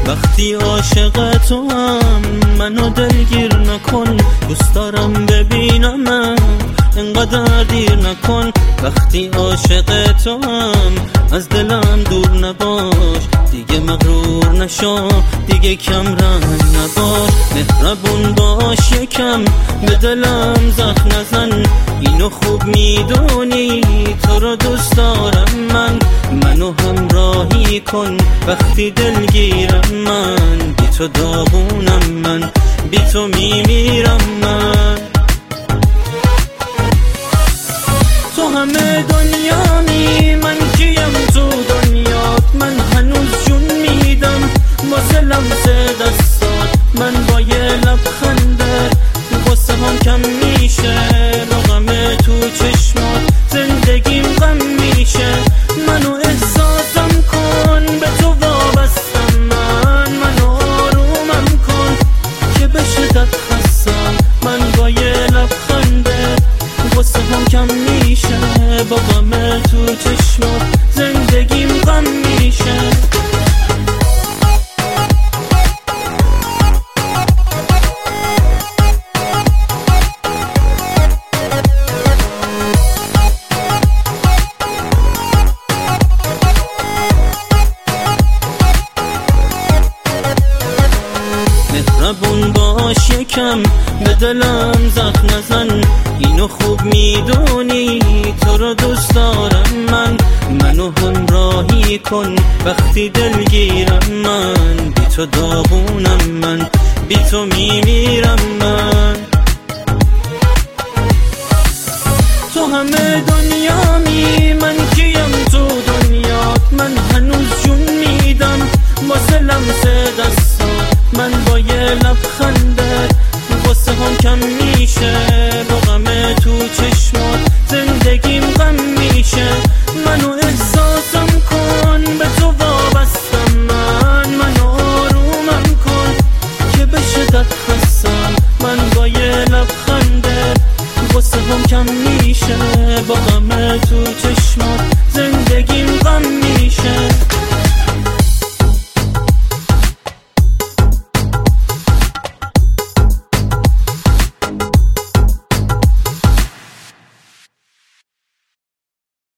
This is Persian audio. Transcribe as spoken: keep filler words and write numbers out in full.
وقتی عاشق تو هم منو دلگیر نکن، دوست دارم ببینمت انقدر دیر نکن. وقتی عاشق تو هم از دلم دور نباش، دیگه مغرور نشو، دیگه کم رنگ نباش. مهربون باش یکم، به دلم زخم نزن، اینو خوب میدونی تو رو دوست دارم من. منو همراهی کن وقتی دلگیرم من، بی تو داغونم من، بی تو میمیرم من. تو همه دنیامی، من کیم تو دنیات؟ من هنوز جون میدم واسه لمس دستات. من با یه لبخنده غصه هم کم میشه، رقم تو چشمات زندگیم غم میشه. منو احساسم کن، به تو وابستم من. منو آرومم کن که به شدت خستم. من با یه لبخنده غصه هم کم میشه، با غم تو چشمات زندگیم غم میشه. مهربون باش یکم، به دلم زخم نزن، اینو خوب میدونی تو رو دوست دارم من. منو همراهی کن وقتی دلگیرم من، بی تو داغونم من، بی تو میمیرم من. تو همه دنیامی، من کیم تو دنیات؟ من هنوز جون میدم واسه لمس دستات. من با یه لبخنده غصه هم کم میشه، رقم تو چشمات زندگیم غم میشه. منو احساسم کن، به تو وابستم من. منو آرومم کن که به شدت خستم. من با یه لبخنده غصه هم کم میشه، با غم تو چشمات